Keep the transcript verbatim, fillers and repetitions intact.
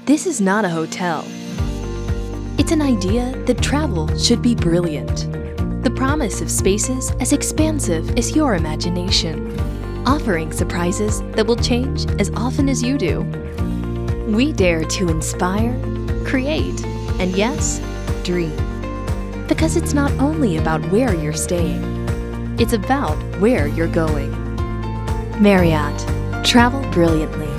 This is not a hotel. It's an idea that travel should be brilliant. The promise of spaces as expansive as your imagination, offering surprises that will change as often as you do. We dare to inspire, create, and yes, dream. Because it's not only about where you're staying, it's about where you're going. Marriott. Travel brilliantly.